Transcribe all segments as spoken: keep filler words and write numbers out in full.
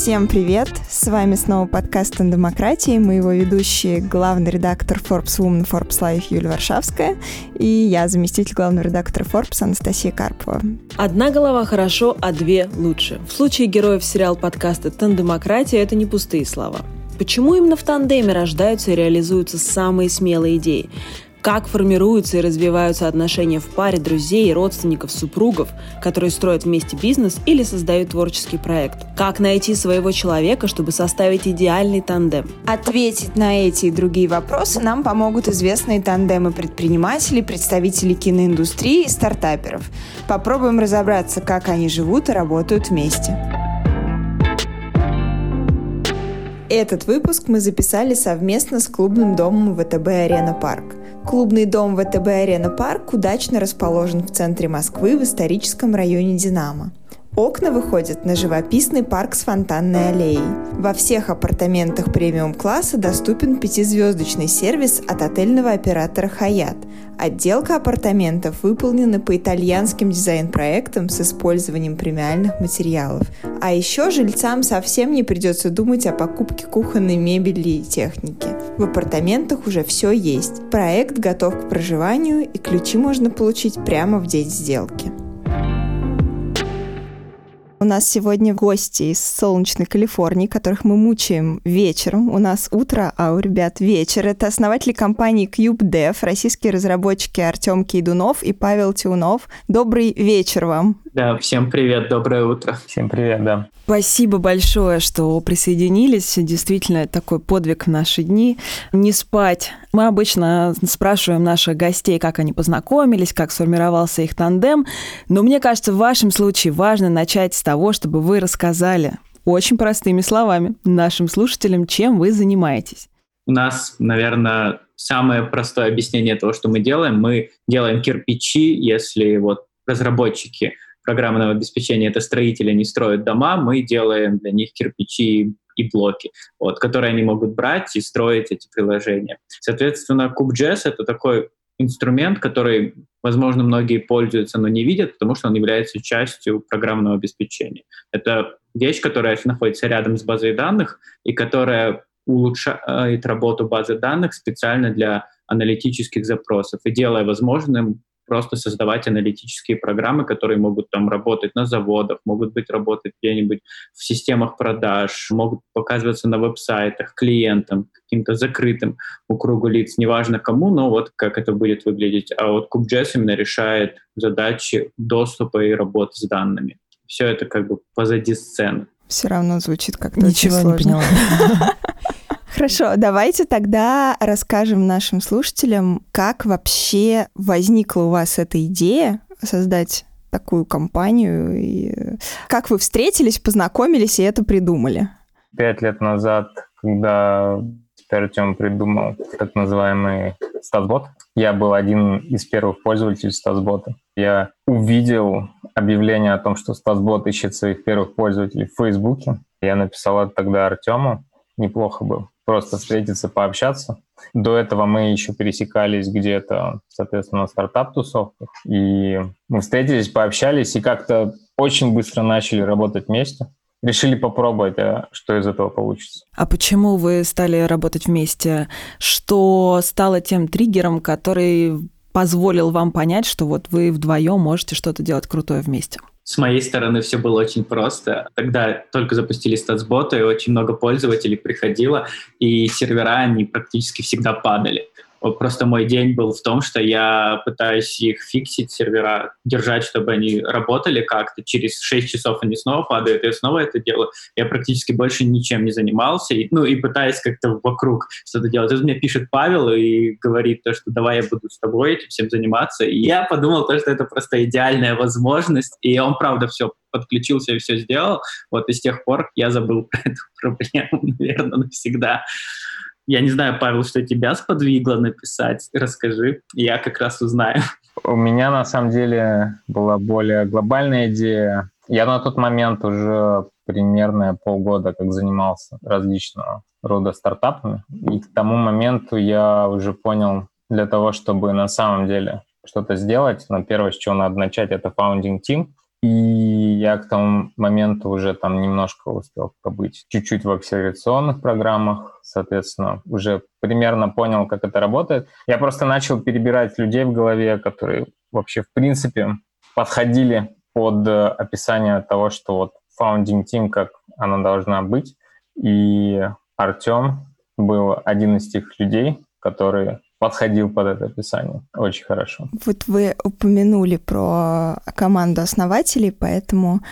Всем привет! С вами снова подкаст «Тандемократия». Мы его ведущие, главный редактор Forbes Woman, Forbes Life Юлия Варшавская и я, заместитель главного редактора Forbes Анастасия Карпова. Одна голова хорошо, а две лучше. В случае героев сериал подкаста «Тандемократия» это не пустые слова. Почему именно в тандеме рождаются и реализуются самые смелые идеи? Как формируются и развиваются отношения в паре друзей, родственников, супругов, которые строят вместе бизнес или создают творческий проект? Как найти своего человека, чтобы составить идеальный тандем? Ответить на эти и другие вопросы нам помогут известные тандемы предпринимателей, представителей киноиндустрии и стартаперов. Попробуем разобраться, как они живут и работают вместе. Этот выпуск мы записали совместно с клубным домом ВТБ «Арена Парк». Клубный дом ВТБ «Арена Парк» удачно расположен в центре Москвы в историческом районе Динамо. Окна выходят на живописный парк с фонтанной аллеей. Во всех апартаментах премиум-класса доступен пятизвездочный сервис от отельного оператора «Хаят». Отделка апартаментов выполнена по итальянским дизайн-проектам с использованием премиальных материалов. А еще жильцам совсем не придется думать о покупке кухонной мебели и техники. В апартаментах уже все есть. Проект готов к проживанию, и ключи можно получить прямо в день сделки. У нас сегодня гости из солнечной Калифорнии, которых мы мучаем вечером. У нас утро, а у ребят вечер. Это основатели компании CubeDev, российские разработчики Артем Кейдунов и Павел Тиунов. Добрый вечер вам. Да, всем привет, доброе утро. Всем привет, да. Спасибо большое, что присоединились. Действительно, такой подвиг в наши дни. Не спать. Мы обычно спрашиваем наших гостей, как они познакомились, как сформировался их тандем. Но мне кажется, в вашем случае важно начать с того, чтобы вы рассказали очень простыми словами нашим слушателям, чем вы занимаетесь. У нас, наверное, самое простое объяснение того, что мы делаем. Мы делаем кирпичи, если вот разработчики программного обеспечения, это строители, они строят дома, мы делаем для них кирпичи и блоки, вот, которые они могут брать и строить эти приложения. Соответственно, CubeJS — это такой инструмент, который, возможно, многие пользуются, но не видят, потому что он является частью программного обеспечения. Это вещь, которая находится рядом с базой данных и которая улучшает работу базы данных специально для аналитических запросов и делая возможным просто создавать аналитические программы, которые могут там работать на заводах, могут быть работать где-нибудь в системах продаж, могут показываться на веб-сайтах клиентам, каким-то закрытым у кругу лиц, неважно кому, но вот как это будет выглядеть. А вот CubeJS именно решает задачи доступа и работы с данными. Все это как бы позади сцены. Все равно звучит как-то Ничего очень сложно. Не поняла. Хорошо, давайте тогда расскажем нашим слушателям, как вообще возникла у вас эта идея создать такую компанию, и как вы встретились, познакомились и это придумали. Пять лет назад, когда Артем придумал так называемый статбот, я был один из первых пользователей статбота. Я увидел объявление о том, что статбот ищет своих первых пользователей в Фейсбуке. Я написал это тогда Артему. Неплохо было просто встретиться, пообщаться. До этого мы еще пересекались где-то, соответственно, на стартап-тусовках. И мы встретились, пообщались и как-то очень быстро начали работать вместе. Решили попробовать, а что из этого получится. А почему вы стали работать вместе? Что стало тем триггером, который позволил вам понять, что вот вы вдвоем можете что-то делать крутое вместе? С моей стороны все было очень просто. Тогда только запустили статсботы, и очень много пользователей приходило, и сервера, они практически всегда падали. Вот просто мой день был в том, что я пытаюсь их фиксить, сервера, держать, чтобы они работали как-то. Через шесть часов они снова падают, и я снова это делаю. Я практически больше ничем не занимался, и, ну и пытаюсь как-то вокруг что-то делать. Тут мне пишет Павел и говорит то, что давай я буду с тобой этим всем заниматься. И я подумал то, что это просто идеальная возможность, и он, правда, все подключился и все сделал. Вот и с тех пор я забыл про эту проблему, наверное, навсегда. Я не знаю, Павел, что тебя сподвигло написать. Расскажи, я как раз узнаю. У меня, на самом деле, была более глобальная идея. Я на тот момент уже примерно полгода как занимался различного рода стартапами. И к тому моменту я уже понял, для того, чтобы на самом деле что-то сделать, но первое, с чего надо начать, это founding team. И я к тому моменту уже там немножко успел побыть чуть-чуть в акселерационных программах, соответственно, уже примерно понял, как это работает. Я просто начал перебирать людей в голове, которые вообще, в принципе, подходили под описание того, что вот founding team, как она должна быть. И Артем был один из тех людей, который подходил под это описание. Очень хорошо. Вот вы упомянули про команду основателей, поэтому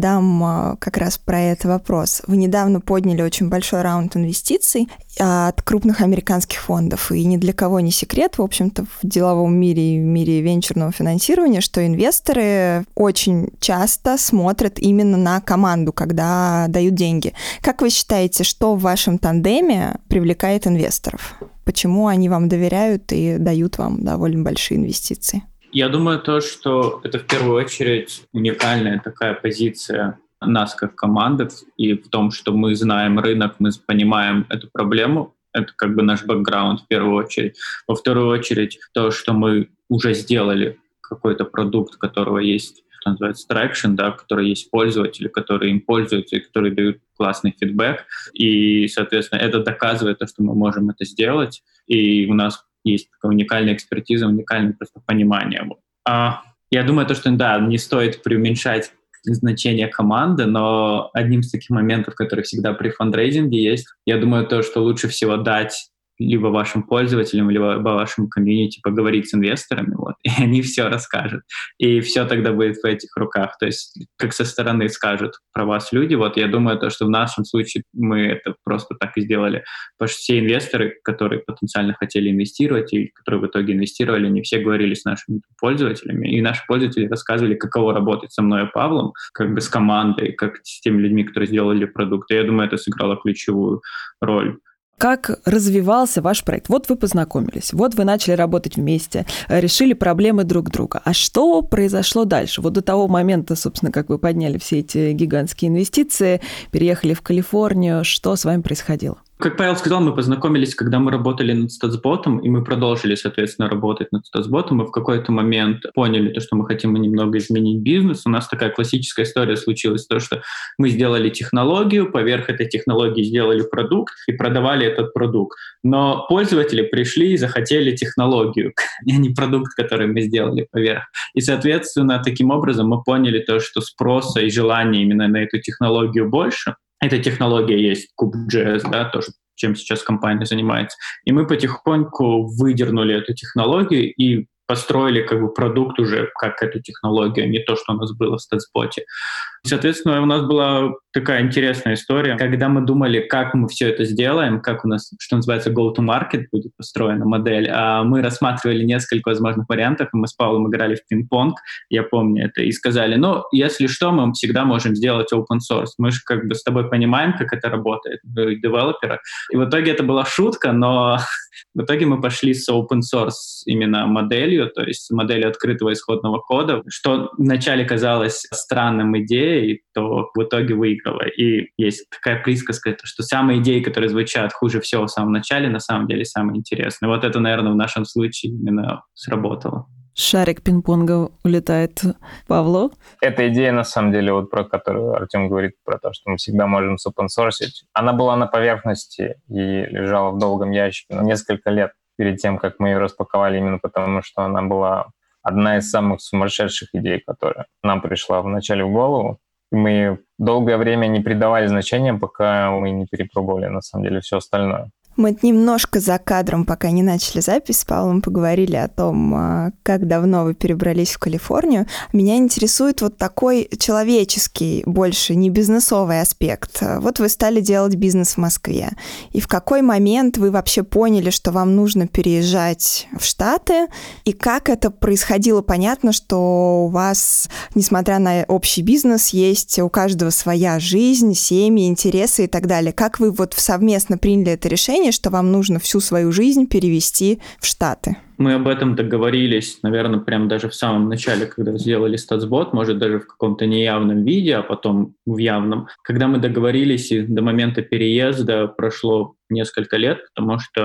задам как раз про это вопрос. Вы недавно подняли очень большой раунд инвестиций от крупных американских фондов, и ни для кого не секрет, в общем-то, в деловом мире и в мире венчурного финансирования, что инвесторы очень часто смотрят именно на команду, когда дают деньги. Как вы считаете, что в вашем тандеме привлекает инвесторов? Почему они вам доверяют и дают вам довольно большие инвестиции? Я думаю, то, что это в первую очередь уникальная такая позиция нас как команды, и в том, что мы знаем рынок, мы понимаем эту проблему. Это как бы наш бэкграунд в первую очередь. Во вторую очередь то, что мы уже сделали какой-то продукт, у которого есть, что называется, traction, да, который есть пользователи, которые им пользуются и которые дают классный фидбэк. И, соответственно, это доказывает то, что мы можем это сделать. И у нас есть такая уникальная экспертиза, уникальное просто понимание. А я думаю, то, что да, не стоит преуменьшать значение команды, но одним из таких моментов, которые всегда при фандрейзинге есть, я думаю, то, что лучше всего дать либо вашим пользователям, либо вашему комьюнити поговорить с инвесторами, вот, и они все расскажут. И все тогда будет в этих руках. То есть как со стороны скажут про вас люди. Вот я думаю, то, что в нашем случае мы это просто так и сделали. Потому что все инвесторы, которые потенциально хотели инвестировать и которые в итоге инвестировали, они все говорили с нашими пользователями. И наши пользователи рассказывали, каково работать со мной и Павлом, как бы с командой, как с теми людьми, которые сделали продукт. И я думаю, это сыграло ключевую роль. Как развивался ваш проект? Вот вы познакомились, вот вы начали работать вместе, решили проблемы друг друга. А что произошло дальше? Вот до того момента, собственно, как вы подняли все эти гигантские инвестиции, переехали в Калифорнию, что с вами происходило? Как Павел сказал, мы познакомились, когда мы работали над StatsBot, и мы продолжили, соответственно, работать над StatsBot. Мы в какой-то момент поняли, то, что мы хотим немного изменить бизнес. У нас такая классическая история случилась, то, что мы сделали технологию, поверх этой технологии сделали продукт и продавали этот продукт. Но пользователи пришли и захотели технологию, а не продукт, который мы сделали поверх. И, соответственно, таким образом мы поняли то, что спроса и желания именно на эту технологию больше. Эта технология есть Kube.js, да, тоже, чем сейчас компания занимается. И мы потихоньку выдернули эту технологию и построили как бы продукт уже как эту технологию, а не то, что у нас было в StatsBot. Соответственно, у нас была такая интересная история, когда мы думали, как мы все это сделаем, как у нас, что называется, go-to-market будет построена модель, а мы рассматривали несколько возможных вариантов, и мы с Павлом играли в пинг-понг, я помню это, и сказали, ну, если что, мы всегда можем сделать open source. Мы же как бы с тобой понимаем, как это работает, девелоперы. И в итоге это была шутка, но в итоге мы пошли с open source именно моделью, то есть моделью открытого исходного кода, что вначале казалось странным идеей, то в итоге выиграла. И есть такая присказка, что самые идеи, которые звучат хуже всего в самом начале, на самом деле самые интересные. Вот это, наверное, в нашем случае именно сработало. Шарик пинг-понга улетает Павлу. Эта идея, на самом деле, вот про которую Артем говорит, про то, что мы всегда можем сопенсорсить, она была на поверхности и лежала в долгом ящике на несколько лет перед тем, как мы ее распаковали, именно потому что она была одна из самых сумасшедших идей, которая нам пришла вначале в голову. И мы долгое время не придавали значения, пока мы не перепробовали, на самом деле, все остальное. Мы немножко за кадром, пока не начали запись, с Павлом поговорили о том, как давно вы перебрались в Калифорнию. Меня интересует вот такой человеческий, больше не бизнесовый аспект. Вот вы стали делать бизнес в Москве. И в какой момент вы вообще поняли, что вам нужно переезжать в Штаты? И как это происходило? Понятно, что у вас, несмотря на общий бизнес, есть у каждого своя жизнь, семьи, интересы и так далее. Как вы вот совместно приняли это решение, что вам нужно всю свою жизнь перевести в Штаты? Мы об этом договорились, наверное, прямо даже в самом начале, когда сделали StatsBot, может, даже в каком-то неявном виде, а потом в явном. Когда мы договорились, и до момента переезда прошло несколько лет, потому что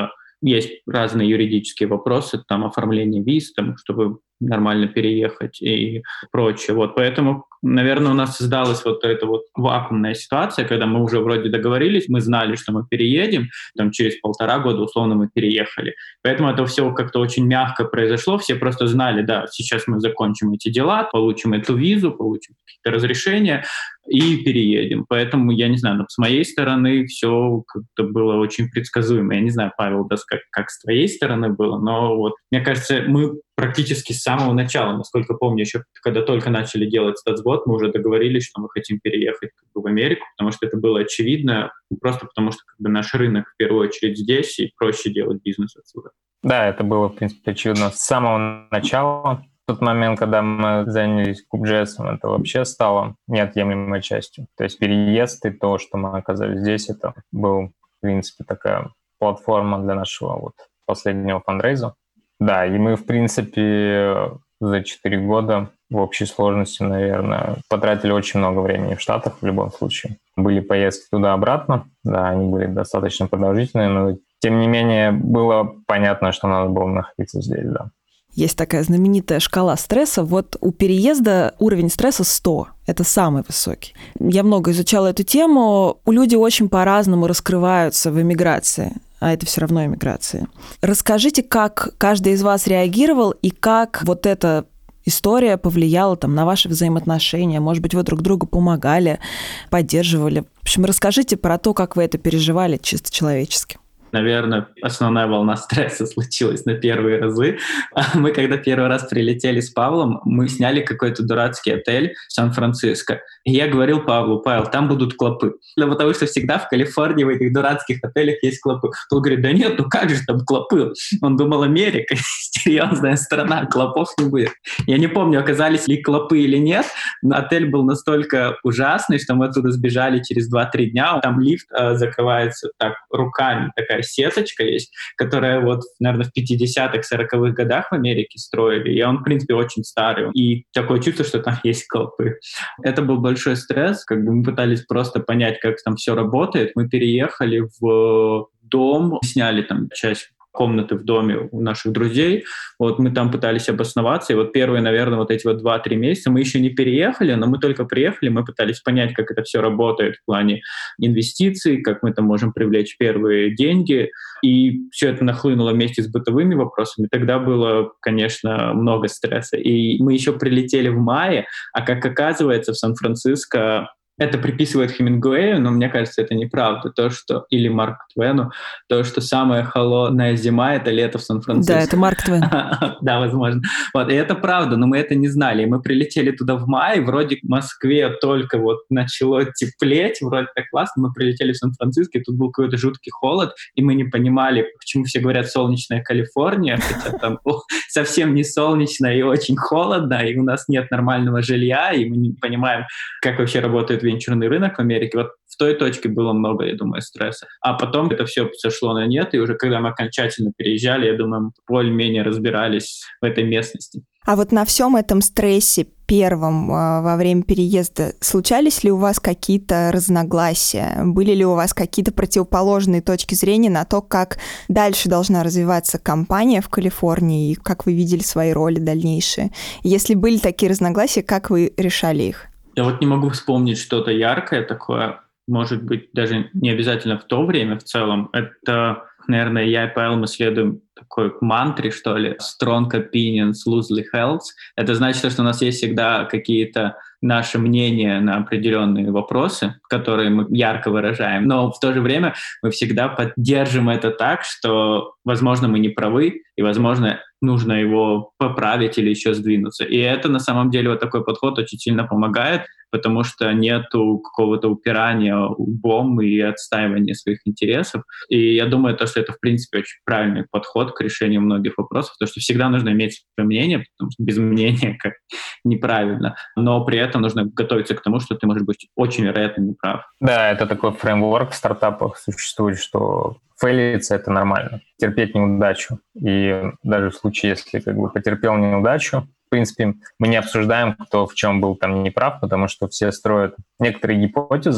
есть разные юридические вопросы, там оформление виз, там, чтобы нормально переехать и прочее. Вот, поэтому, наверное, у нас создалась вот эта вот вакуумная ситуация, когда мы уже вроде договорились, мы знали, что мы переедем, там через полтора года условно мы переехали. Поэтому это все как-то очень мягко произошло, все просто знали, да, сейчас мы закончим эти дела, получим эту визу, получим какие-то разрешения и переедем. Поэтому, я не знаю, но с моей стороны все как-то было очень предсказуемо. Я не знаю, Павел, да, как, как с твоей стороны было, но вот, мне кажется, мы практически с самого начала, насколько помню, еще когда только начали делать статсбот, мы уже договорились, что мы хотим переехать как бы в Америку, потому что это было очевидно, просто потому что как бы наш рынок в первую очередь здесь, и проще делать бизнес отсюда. Да, это было, в принципе, очевидно с самого начала. В тот момент, когда мы занялись Куб.джей эс, это вообще стало неотъемлемой частью. То есть переезд и то, что мы оказались здесь, это был, в принципе, такая платформа для нашего вот последнего фандрейза. Да, и мы, в принципе, за четыре года в общей сложности, наверное, потратили очень много времени в Штатах в любом случае. Были поездки туда-обратно, да, они были достаточно продолжительные, но тем не менее было понятно, что надо было находиться здесь, да. Есть такая знаменитая шкала стресса. Вот у переезда уровень стресса сто. Это самый высокий. Я много изучала эту тему. Люди очень по-разному раскрываются в эмиграции. А это все равно эмиграция. Расскажите, как каждый из вас реагировал и как вот эта история повлияла там, на ваши взаимоотношения. Может быть, вы друг другу помогали, поддерживали. В общем, расскажите про то, как вы это переживали чисто человечески. Наверное, основная волна стресса случилась на первые разы. Мы, когда первый раз прилетели с Павлом, мы сняли какой-то дурацкий отель в Сан-Франциско. И я говорил Павлу: Павел, там будут клопы. Потому что всегда в Калифорнии в этих дурацких отелях есть клопы. Он говорит: да нет, ну как же там клопы? Он думал, Америка, серьезная страна, клопов не будет. Я не помню, оказались ли клопы или нет, но отель был настолько ужасный, что мы оттуда сбежали через два-три дня. Там лифт э, закрывается так руками, такая сеточка есть, которая вот, наверное, в пятидесятых, сороковых годах в Америке строили, и он, в принципе, очень старый. И такое чувство, что там есть клопы. Это был большой стресс, как бы мы пытались просто понять, как там все работает. Мы переехали в дом, сняли там часть комнаты в доме у наших друзей. Вот мы там пытались обосноваться. И вот первые, наверное, вот эти вот два-три месяца мы еще не переехали, но мы только приехали, мы пытались понять, как это все работает в плане инвестиций, как мы там можем привлечь первые деньги. И все это нахлынуло вместе с бытовыми вопросами. Тогда было, конечно, много стресса. И мы еще прилетели в мае, а как оказывается, в Сан-Франциско это приписывает Хемингуэю, но мне кажется, это неправда. То, что... Или Марку Твену. То, что самая холодная зима — это лето в Сан-Франциско. Да, это Марк Твен. Да, возможно. Вот, и это правда, но мы это не знали. И мы прилетели туда в мае, вроде в Москве только вот начало теплеть, вроде так классно. Мы прилетели в Сан-Франциско, и тут был какой-то жуткий холод, и мы не понимали, почему все говорят «солнечная Калифорния», хотя там совсем не солнечно и очень холодно, и у нас нет нормального жилья, и мы не понимаем, как вообще работает венчурный рынок в Америке. Вот в той точке было много, я думаю, стресса. А потом это все сошло на нет, и уже когда мы окончательно переезжали, я думаю, мы более-менее разбирались в этой местности. А вот на всем этом стрессе первом во время переезда случались ли у вас какие-то разногласия? Были ли у вас какие-то противоположные точки зрения на то, как дальше должна развиваться компания в Калифорнии и как вы видели свои роли дальнейшие? Если были такие разногласия, как вы решали их? Я вот не могу вспомнить что-то яркое такое, может быть, даже не обязательно в то время в целом. Это, наверное, я и Павел, мы следуем такой мантре, что ли, strong opinions, loosely held. Это значит, что у нас есть всегда какие-то наши мнения на определенные вопросы, которые мы ярко выражаем, но в то же время мы всегда поддержим это так, что, возможно, мы не правы, и, возможно, нужно его поправить или еще сдвинуться. И это, на самом деле, вот такой подход очень сильно помогает, потому что нету какого-то упирания лбом и отстаивания своих интересов. И я думаю, то, что это, в принципе, очень правильный подход к решению многих вопросов, потому что всегда нужно иметь свое мнение, потому что без мнения как неправильно. Но при этом нужно готовиться к тому, что ты, может быть, очень вероятно неправ. Да, это такой фреймворк в стартапах существует, что фейлиться — это нормально. Терпеть неудачу. И даже в случае, если как бы потерпел неудачу, в принципе, мы не обсуждаем, кто в чем был там неправ, потому что все строят некоторые гипотезы,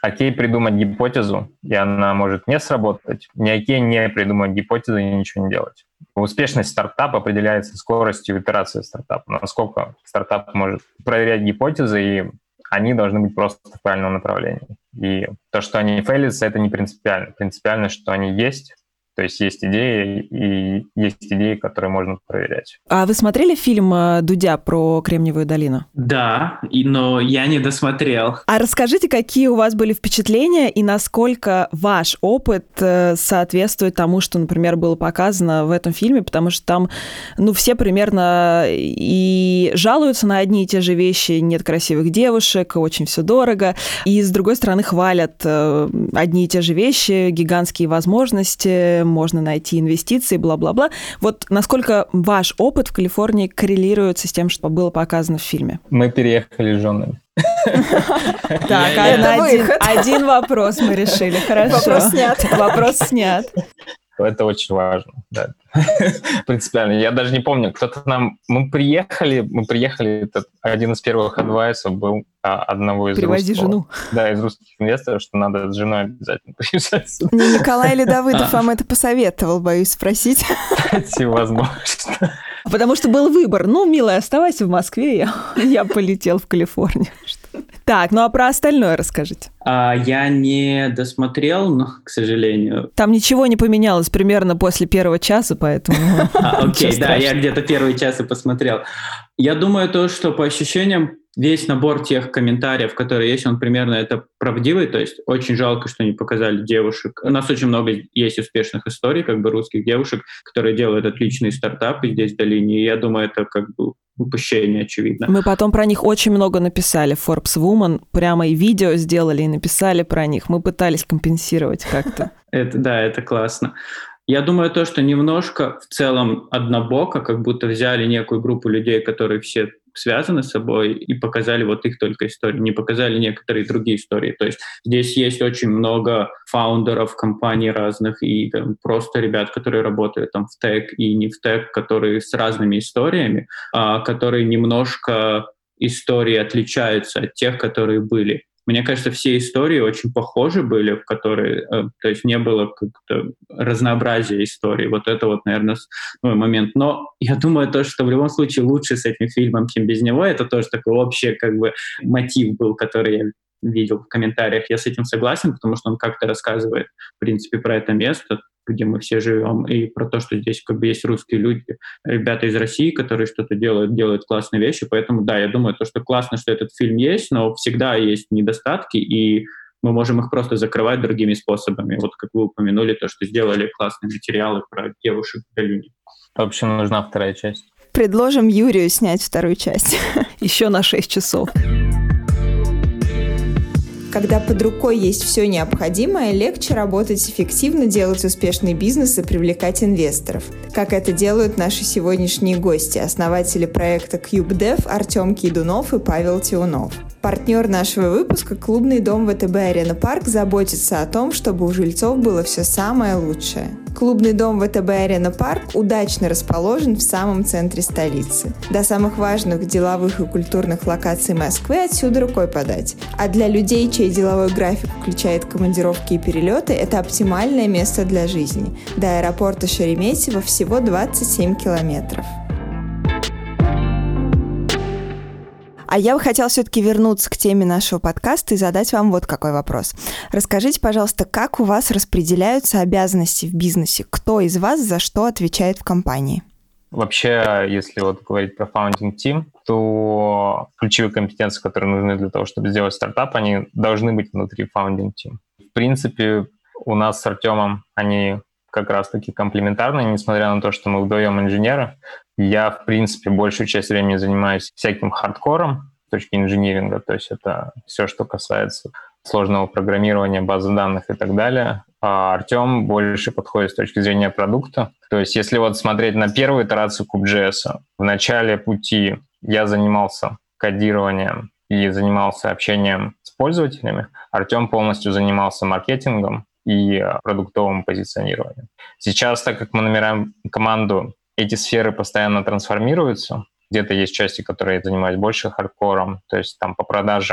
окей придумать гипотезу, и она может не сработать, не окей не придумать гипотезу и ничего не делать. Успешность стартапа определяется скоростью итерации стартапа. Насколько стартап может проверять гипотезы, и они должны быть просто в правильном направлении. И то, что они фейлятся, это не принципиально. Принципиально, что они есть. То есть есть идеи, и есть идеи, которые можно проверять. А вы смотрели фильм Дудя про Кремниевую долину? Да, и, но я не досмотрел. А расскажите, какие у вас были впечатления и насколько ваш опыт соответствует тому, что, например, было показано в этом фильме, потому что там, ну, все примерно и жалуются на одни и те же вещи: нет красивых девушек, очень все дорого, и, с другой стороны, хвалят одни и те же вещи, гигантские возможности, можно найти инвестиции, бла-бла-бла. Вот насколько ваш опыт в Калифорнии коррелируется с тем, что было показано в фильме? Мы переехали с женами. Так, один вопрос мы решили, хорошо. Вопрос снят. Вопрос снят. Это очень важно, да. Принципиально. Я даже не помню, кто-то нам... Мы приехали, мы приехали, это один из первых адвайсов был а, одного из Привози русского, жену. Да, из русских инвесторов, что надо с женой обязательно приезжать. Не Николай или Давыдов вам это посоветовал, боюсь спросить. Кстати, возможно. Потому что был выбор. Ну, милая, оставайся в Москве, я, я полетел в Калифорнию. Так, ну а про остальное расскажите. А, я не досмотрел, но, к сожалению... Там ничего не поменялось примерно после первого часа, поэтому... А, окей, да, я где-то первый час и посмотрел. Я думаю, то, что по ощущениям весь набор тех комментариев, которые есть, он примерно это правдивый, то есть очень жалко, что не показали девушек. У нас очень много есть успешных историй, как бы русских девушек, которые делают отличные стартапы здесь в долине, и я думаю, это как бы упущение, очевидно. Мы потом про них очень много написали в Forbes Woman, прямо и видео сделали, и написали про них. Мы пытались компенсировать как-то. Это, да, это классно. Я думаю, то, что немножко в целом однобоко, как будто взяли некую группу людей, которые все связаны с собой, и показали вот их только истории, не показали некоторые другие истории. То есть здесь есть очень много фаундеров компаний разных и там, просто ребят, которые работают там в тег и не в тег, которые с разными историями, а, которые немножко истории отличаются от тех, которые были. Мне кажется, все истории очень похожи были, в которые, э, то есть не было как-то разнообразия историй. Вот это вот, наверное, мой момент. Но я думаю, то, что в любом случае лучше с этим фильмом, чем без него, это тоже такой общий как бы мотив был, который я видел в комментариях. Я с этим согласен, потому что он как-то рассказывает, в принципе, про это место, где мы все живем, и про то, что здесь как бы есть русские люди, ребята из России, которые что-то делают, делают классные вещи. Поэтому, да, я думаю, то, что классно, что этот фильм есть, но всегда есть недостатки, и мы можем их просто закрывать другими способами. Вот как вы упомянули, то, что сделали классные материалы про девушек в долине. В общем, нужна вторая часть. Предложим Юрию снять вторую часть. Еще на шесть часов. Когда под рукой есть все необходимое, легче работать эффективно, делать успешный бизнес и привлекать инвесторов. Как это делают наши сегодняшние гости, основатели проекта CubeDev Артем Кидунов и Павел Тиунов. Партнер нашего выпуска — клубный дом ВТБ Арена Парк заботится о том, чтобы у жильцов было все самое лучшее. Клубный дом ВТБ Арена Парк удачно расположен в самом центре столицы. До самых важных деловых и культурных локаций Москвы отсюда рукой подать. А для людей, чей деловой график включает командировки и перелеты, это оптимальное место для жизни. До аэропорта Шереметьево всего двадцать семь километров. А я бы хотела все-таки вернуться к теме нашего подкаста и задать вам вот какой вопрос. Расскажите, пожалуйста, как у вас распределяются обязанности в бизнесе? Кто из вас за что отвечает в компании? Вообще, если вот говорить про founding team, то ключевые компетенции, которые нужны для того, чтобы сделать стартап, они должны быть внутри founding team. В принципе, у нас с Артемом они как раз-таки комплементарные, несмотря на то, что мы вдвоем инженеры. Я, в принципе, большую часть времени занимаюсь всяким хардкором с точки инжиниринга, то есть это все, что касается сложного программирования, базы данных и так далее. А Артем больше подходит с точки зрения продукта. То есть если вот смотреть на первую итерацию Kube.js, в начале пути я занимался кодированием и занимался общением с пользователями. Артем полностью занимался маркетингом и продуктовым позиционированием. Сейчас, так как мы набираем команду, эти сферы постоянно трансформируются. Где-то есть части, которые занимаются больше хардкором, то есть там по продажам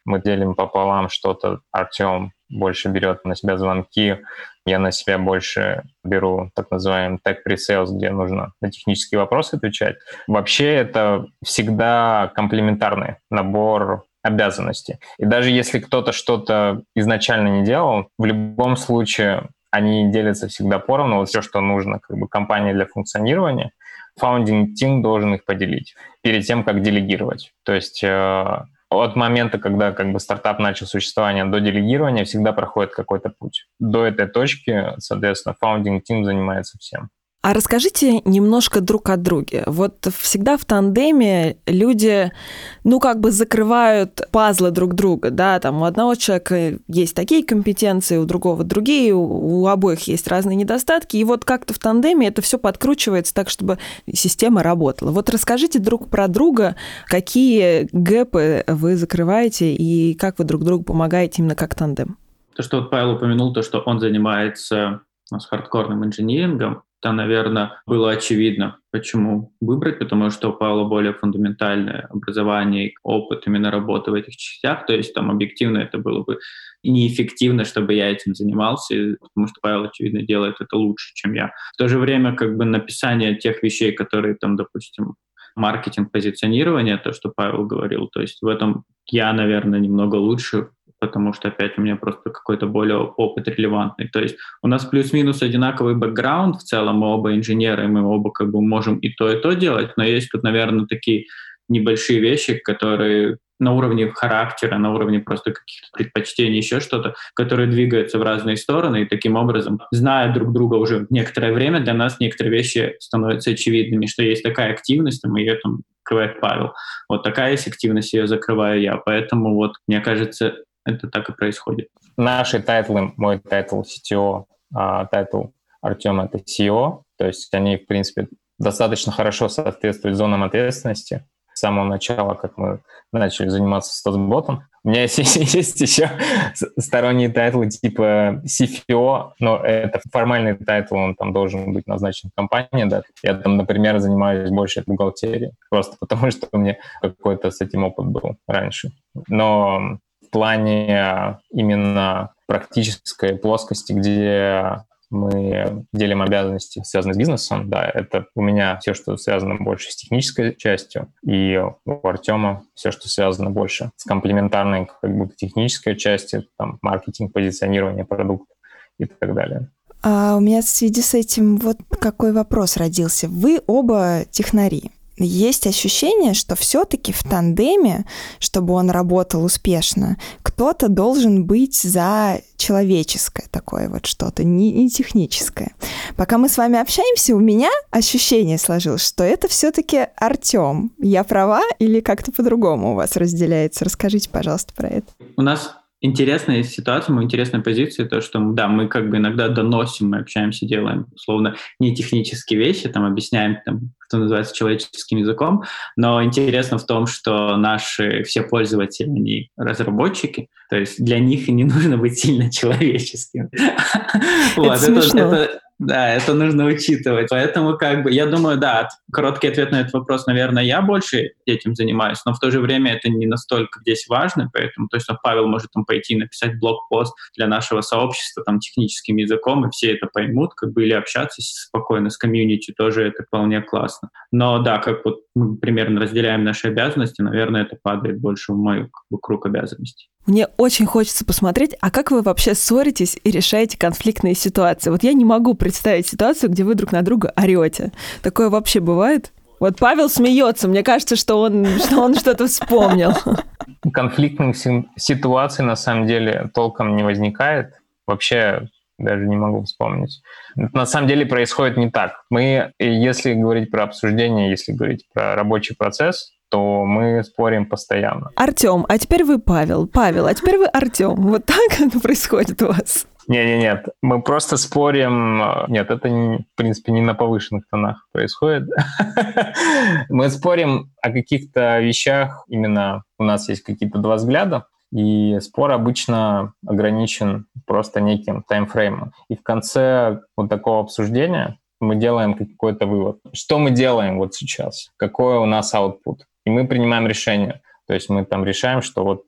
Мы делим пополам что-то. Артем больше берет на себя звонки, я на себя больше беру так называемый tech pre-sales, где нужно на технические вопросы отвечать. Вообще это всегда комплементарный набор обязанностей. И даже если кто-то что-то изначально не делал, в любом случае они делятся всегда поровну. Вот все, что нужно как бы компании для функционирования, founding team должен их поделить перед тем, как делегировать. То есть э, от момента, когда как бы стартап начал существование до делегирования, всегда проходит какой-то путь. До этой точки, соответственно, founding team занимается всем. А расскажите немножко друг о друге. Вот всегда в тандеме люди, ну, как бы закрывают пазлы друг друга, да, там у одного человека есть такие компетенции, у другого другие, у обоих есть разные недостатки, и вот как-то в тандеме это все подкручивается так, чтобы система работала. Вот расскажите друг про друга, какие гэпы вы закрываете и как вы друг другу помогаете именно как тандем. То, что вот Павел упомянул, то, что он занимается у нас хардкорным инжинирингом, то, наверное, было очевидно, почему выбрать, потому что у Павла более фундаментальное образование и опыт именно работы в этих частях, то есть там объективно это было бы неэффективно, чтобы я этим занимался, потому что Павел, очевидно, делает это лучше, чем я. В то же время как бы написание тех вещей, которые там, допустим, маркетинг, позиционирование, то, что Павел говорил, то есть в этом я, наверное, немного лучше, потому что, опять, у меня просто какой-то более опыт релевантный. То есть у нас плюс-минус одинаковый бэкграунд, в целом мы оба инженеры, мы оба как бы можем и то, и то делать, но есть тут, наверное, такие небольшие вещи, которые на уровне характера, на уровне просто каких-то предпочтений, еще что-то, которые двигаются в разные стороны, и таким образом, зная друг друга уже некоторое время, для нас некоторые вещи становятся очевидными, что есть такая активность, и ее там закрывает Павел. Вот такая есть активность, ее закрываю я. Поэтому вот, мне кажется, это так и происходит. Наши тайтлы, мой тайтл си ти о, а тайтл Артема — это си и о, то есть они, в принципе, достаточно хорошо соответствуют зонам ответственности. С самого начала, как мы начали заниматься статботом. У меня есть, есть еще сторонние тайтлы типа си эф о, но это формальный тайтл, он там должен быть назначен в компании. Да. Я там, например, занимаюсь больше бухгалтерией, просто потому что у меня какой-то с этим опыт был раньше. Но в плане именно практической плоскости, где мы делим обязанности, связанные с бизнесом, да, это у меня все, что связано больше с технической частью, и у Артема все, что связано больше с комплементарной как будто технической частью, там, маркетинг, позиционирование продукта и так далее. А у меня в связи с этим вот какой вопрос родился. Вы оба технари. Есть ощущение, что все-таки в тандеме, чтобы он работал успешно, кто-то должен быть за человеческое такое вот что-то, не, не техническое. Пока мы с вами общаемся, у меня ощущение сложилось, что это все-таки Артем. Я права или как-то по-другому у вас разделяется? Расскажите, пожалуйста, про это. У нас интересная ситуация, мы интересная позиция, то, что да, мы как бы иногда доносим, мы общаемся, делаем, условно, не технические вещи, там, объясняем, там, что называется, человеческим языком, но интересно в том, что наши все пользователи, они разработчики, то есть для них и не нужно быть сильно человеческим. Это смешно. Да, это нужно учитывать. Поэтому, как бы, я думаю, да, короткий ответ на этот вопрос, наверное, я больше этим занимаюсь, но в то же время это не настолько здесь важно, поэтому, то есть, Павел может там пойти написать блог-пост для нашего сообщества там техническим языком, и все это поймут, как бы, или общаться спокойно с комьюнити, тоже это вполне классно. Но да, как вот мы примерно разделяем наши обязанности, наверное, это падает больше в мой как бы, круг обязанностей. Мне очень хочется посмотреть, а как вы вообще ссоритесь и решаете конфликтные ситуации? Вот я не могу представить ситуацию, где вы друг на друга орете. Такое вообще бывает? Вот Павел смеется, мне кажется, что он, что он что-то вспомнил. Конфликтных ситуаций на самом деле толком не возникает. Вообще даже не могу вспомнить. Это на самом деле происходит не так. Мы, если говорить про обсуждение, если говорить про рабочий процесс, то мы спорим постоянно. Артем, а теперь вы Павел. Павел, а теперь вы Артем. Вот так это происходит у вас? Нет-нет-нет, мы просто спорим... Нет, это, в принципе, не на повышенных тонах происходит. Мы спорим о каких-то вещах, именно у нас есть какие-то два взгляда, и спор обычно ограничен просто неким таймфреймом. И в конце вот такого обсуждения мы делаем какой-то вывод. Что мы делаем вот сейчас? Какой у нас output? И мы принимаем решение. То есть мы там решаем, что вот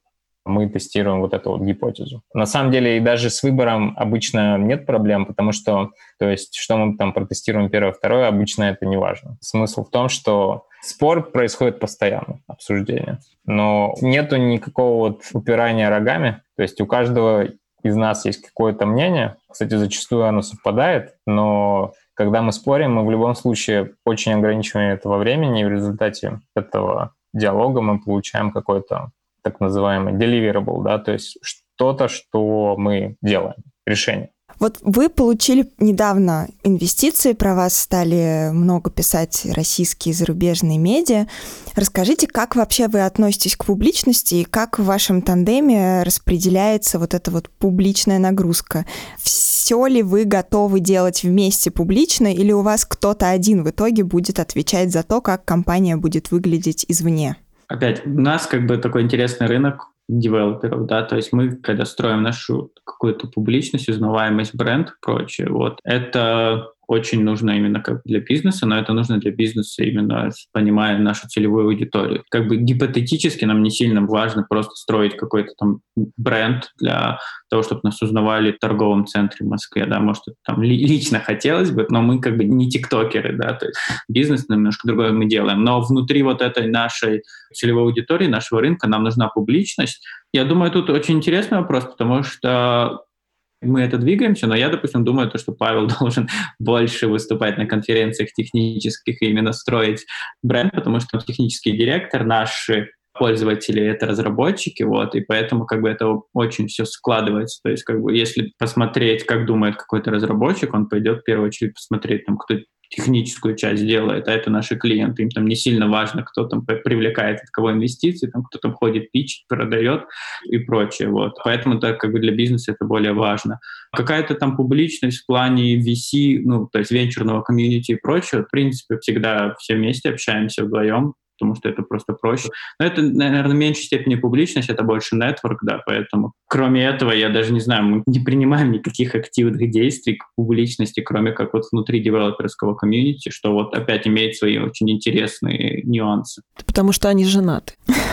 мы тестируем вот эту вот гипотезу. На самом деле и даже с выбором обычно нет проблем, потому что, то есть, что мы там протестируем первое, второе, обычно это не важно. Смысл в том, что спор происходит постоянно, обсуждение, но нету никакого вот упирания рогами, то есть у каждого из нас есть какое-то мнение, кстати, зачастую оно совпадает, но когда мы спорим, мы в любом случае очень ограничиваем этого времени, и в результате этого диалога мы получаем какой-то так называемый deliverable, да, то есть что-то, что мы делаем, решение. Вот вы получили недавно инвестиции, про вас стали много писать российские и зарубежные медиа. Расскажите, как вообще вы относитесь к публичности и как в вашем тандеме распределяется вот эта вот публичная нагрузка? Все ли вы готовы делать вместе публично, или у вас кто-то один в итоге будет отвечать за то, как компания будет выглядеть извне? Опять, у нас как бы такой интересный рынок девелоперов, да, то есть мы, когда строим нашу какую-то публичность, узнаваемость, бренд и прочее, вот, это очень нужно именно как для бизнеса, но это нужно для бизнеса именно понимая нашу целевую аудиторию. Как бы гипотетически нам не сильно важно просто строить какой-то там бренд для того, чтобы нас узнавали в торговом центре в Москве, да, может, это там ли, лично хотелось бы, но мы как бы не тиктокеры, да, то есть бизнес немножко другое мы делаем, но внутри вот этой нашей целевой аудитории, нашего рынка нам нужна публичность. Я думаю, тут очень интересный вопрос, потому что мы это двигаемся, но я, допустим, думаю, то, что Павел должен больше выступать на конференциях технических и именно строить бренд, потому что он технический директор, наши пользователи — это разработчики, вот, и поэтому как бы это очень все складывается. То есть как бы если посмотреть, как думает какой-то разработчик, он пойдет в первую очередь посмотреть, там, кто техническую часть делает, а это наши клиенты. Им там не сильно важно, кто там привлекает от кого инвестиции, там, кто там ходит, пичет, продает и прочее. Вот. Поэтому так как бы для бизнеса это более важно. Какая-то там публичность в плане ви си, ну, то есть венчурного комьюнити и прочее, в принципе, всегда все вместе общаемся вдвоем, потому что это просто проще. Но это, наверное, в меньшей степени публичность, это больше нетворк, да, поэтому кроме этого, я даже не знаю, мы не принимаем никаких активных действий к публичности, кроме как вот внутри девелоперского комьюнити, что вот опять имеет свои очень интересные нюансы. Потому что они женаты.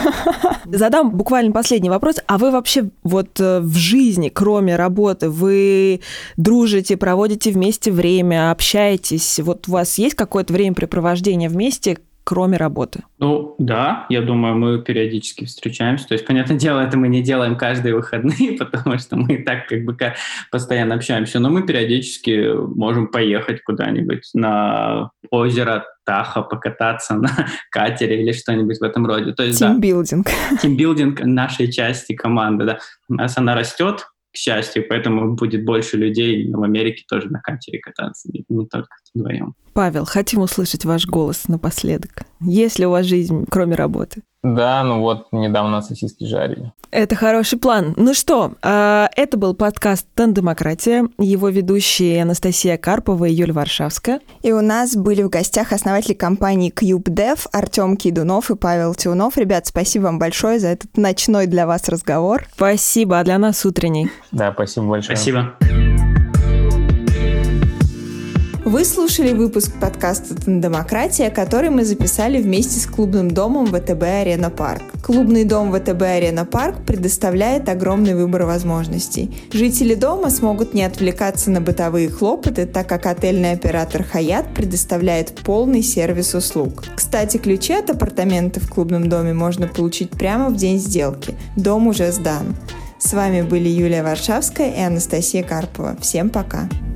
Задам буквально последний вопрос. А вы вообще вот в жизни, кроме работы, вы дружите, проводите вместе время, общаетесь? Вот у вас есть какое-то времяпрепровождение вместе, кроме работы? Ну, да, я думаю, мы периодически встречаемся. То есть, понятное дело, это мы не делаем каждые выходные, потому что мы и так как бы постоянно общаемся, но мы периодически можем поехать куда-нибудь на озеро Таха, покататься на катере или что-нибудь в этом роде. То есть, тимбилдинг. Да, тимбилдинг нашей части команды, да. У нас она растет, к счастью, поэтому будет больше людей в Америке тоже на катере кататься, не, не только вдвоем. Павел, хотим услышать ваш голос напоследок. Есть ли у вас жизнь, кроме работы? Да, ну вот недавно сосиски жарили. Это хороший план. Ну что, это был подкаст «Тандемократия». Его ведущие Анастасия Карпова и Юля Варшавская. И у нас были в гостях основатели компании CubeDev Артем Кидунов и Павел Тиунов. Ребят, спасибо вам большое за этот ночной для вас разговор. Спасибо, а для нас утренний. Да, спасибо большое. Спасибо. Вы слушали выпуск подкаста «Тандемократия», который мы записали вместе с клубным домом ВТБ Арена Парк. Клубный дом ВТБ Арена Парк предоставляет огромный выбор возможностей. Жители дома смогут не отвлекаться на бытовые хлопоты, так как отельный оператор «Хаят» предоставляет полный сервис услуг. Кстати, ключи от апартаментов в клубном доме можно получить прямо в день сделки. Дом уже сдан. С вами были Юлия Варшавская и Анастасия Карпова. Всем пока!